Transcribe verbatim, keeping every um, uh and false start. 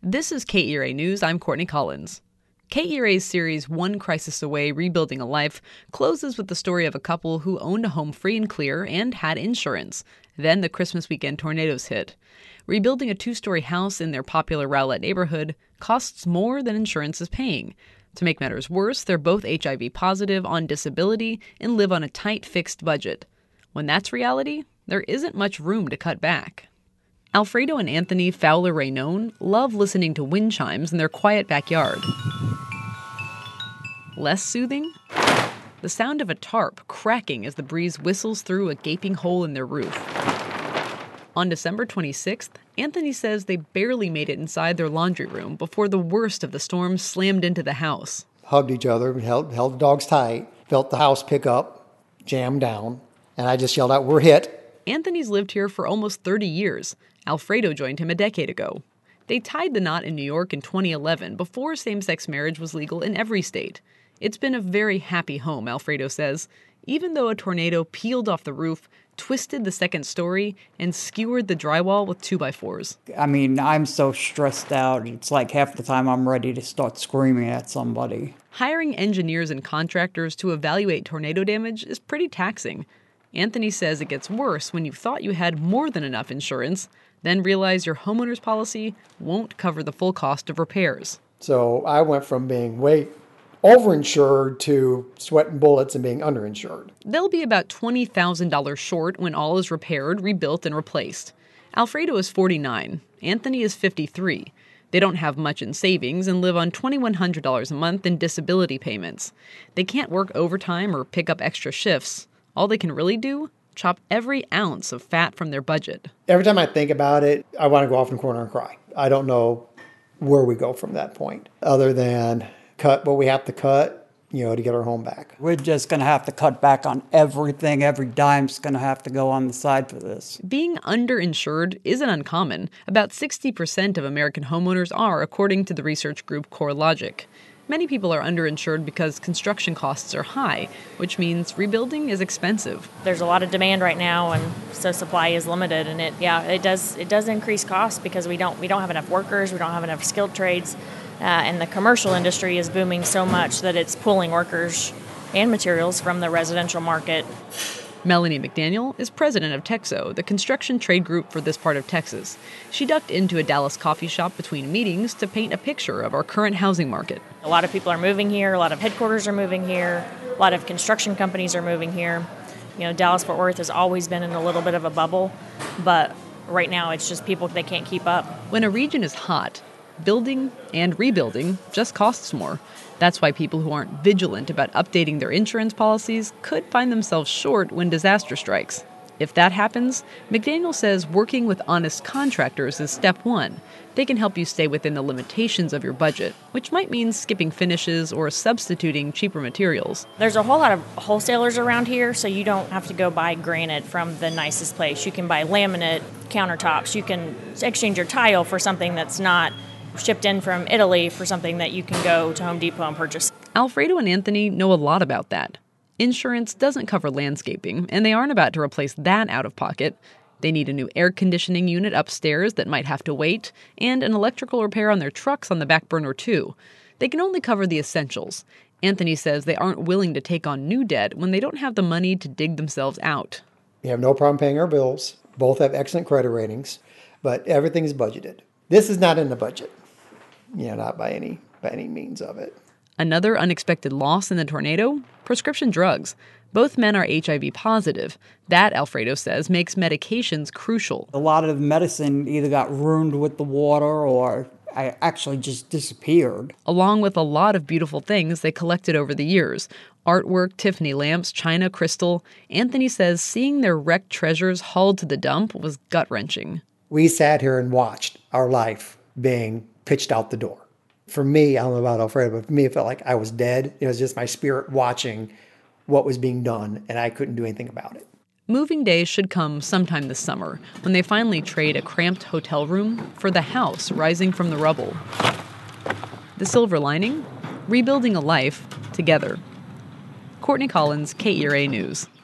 This is K E R A News. I'm Courtney Collins. K E R A's series One Crisis Away, Rebuilding a Life closes with the story of a couple who owned a home free and clear and had insurance. Then the Christmas weekend tornadoes hit. Rebuilding a two-story house in their popular Rowlett neighborhood costs more than insurance is paying. To make matters worse, they're both H I V positive, on disability, and live on a tight fixed budget. When that's reality, there isn't much room to cut back. Alfredo and Anthony Fowler-Raynone love listening to wind chimes in their quiet backyard. Less soothing? The sound of a tarp cracking as the breeze whistles through a gaping hole in their roof. On December twenty-sixth, Anthony says they barely made it inside their laundry room before the worst of the storm slammed into the house. Hugged each other, held, held the dogs tight, felt the house pick up, jam down, and I just yelled out, "We're hit." Anthony's lived here for almost thirty years. Alfredo joined him a decade ago. They tied the knot in New York in twenty eleven, before same-sex marriage was legal in every state. It's been a very happy home, Alfredo says, even though a tornado peeled off the roof, twisted the second story, and skewered the drywall with two by fours. I mean, I'm so stressed out. It's like half the time I'm ready to start screaming at somebody. Hiring engineers and contractors to evaluate tornado damage is pretty taxing. Anthony says it gets worse when you thought you had more than enough insurance, then realize your homeowner's policy won't cover the full cost of repairs. So I went from being way overinsured to sweating bullets and being underinsured. They'll be about twenty thousand dollars short when all is repaired, rebuilt, and replaced. Alfredo is forty-nine. Anthony is fifty-three. They don't have much in savings and live on two thousand one hundred dollars a month in disability payments. They can't work overtime or pick up extra shifts. All they can really do? Chop every ounce of fat from their budget. Every time I think about it, I want to go off in the corner and cry. I don't know where we go from that point, other than cut what we have to cut, you know, to get our home back. We're just going to have to cut back on everything. Every dime's going to have to go on the side for this. Being underinsured isn't uncommon. About sixty percent of American homeowners are, according to the research group CoreLogic. Many people are underinsured because construction costs are high, which means rebuilding is expensive. There's a lot of demand right now, and so supply is limited. And it, yeah, it does it does increase costs because we don't we don't have enough workers, we don't have enough skilled trades, uh, and the commercial industry is booming so much that it's pulling workers and materials from the residential market. Melanie McDaniel is president of Texo, the construction trade group for this part of Texas. She ducked into a Dallas coffee shop between meetings to paint a picture of our current housing market. A lot of people are moving here, a lot of headquarters are moving here, a lot of construction companies are moving here. You know, Dallas-Fort Worth has always been in a little bit of a bubble, but right now it's just people, they can't keep up. When a region is hot, building and rebuilding just costs more. That's why people who aren't vigilant about updating their insurance policies could find themselves short when disaster strikes. If that happens, McDaniel says working with honest contractors is step one. They can help you stay within the limitations of your budget, which might mean skipping finishes or substituting cheaper materials. There's a whole lot of wholesalers around here, so you don't have to go buy granite from the nicest place. You can buy laminate countertops. You can exchange your tile for something that's not shipped in from Italy, for something that you can go to Home Depot and purchase. Alfredo and Anthony know a lot about that. Insurance doesn't cover landscaping, and they aren't about to replace that out of pocket. They need a new air conditioning unit upstairs that might have to wait, and an electrical repair on their trucks on the back burner too. They can only cover the essentials. Anthony says they aren't willing to take on new debt when they don't have the money to dig themselves out. We have no problem paying our bills. Both have excellent credit ratings, but everything's budgeted. This is not in the budget. You know, not by any by any means of it. Another unexpected loss in the tornado? Prescription drugs. Both men are H I V positive. That, Alfredo says, makes medications crucial. A lot of medicine either got ruined with the water or I actually just disappeared. Along with a lot of beautiful things they collected over the years. Artwork, Tiffany lamps, china, crystal. Anthony says seeing their wrecked treasures hauled to the dump was gut-wrenching. We sat here and watched our life being pitched out the door. For me, I don't know about Alfredo, but for me, it felt like I was dead. It was just my spirit watching what was being done, and I couldn't do anything about it. Moving days should come sometime this summer, when they finally trade a cramped hotel room for the house rising from the rubble. The silver lining? Rebuilding a life together. Courtney Collins, K E R A News.